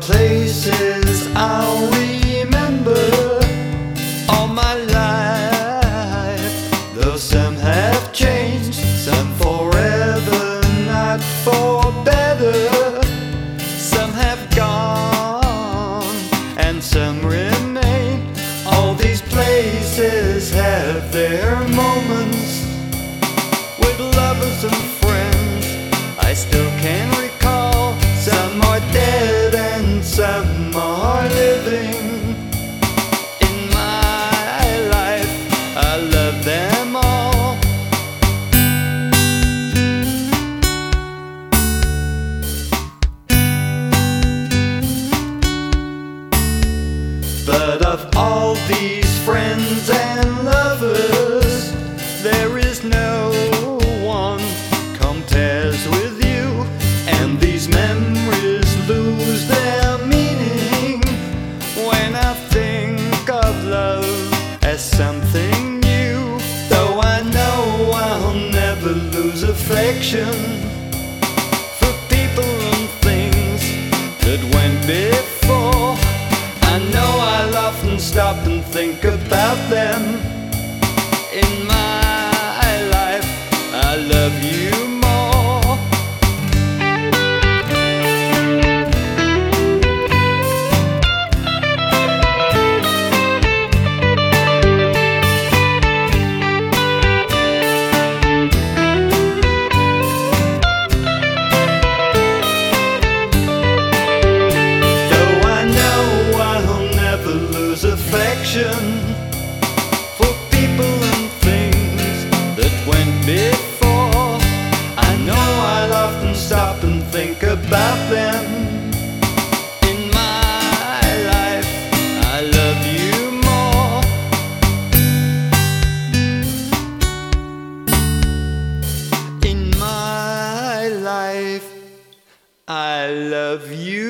places I'll remember all my life, though some have changed, some forever, not for better. Some have gone and some remain. All these places have their moments with lovers and friends I still can recall. Some are dead and some are living. In my life, I love them all. But of all these friends and lovers, there is no one compares with you. And these memories lose their meaning when I think of love as something new. Though I know I'll never lose affection for people and things that went before. I know I'll often stop and think about them. In my life, I love you more. Though I know I'll never lose affection for people and things that went before, I know I'll often stop and think about them. In my life, I love you more. In my life, I love you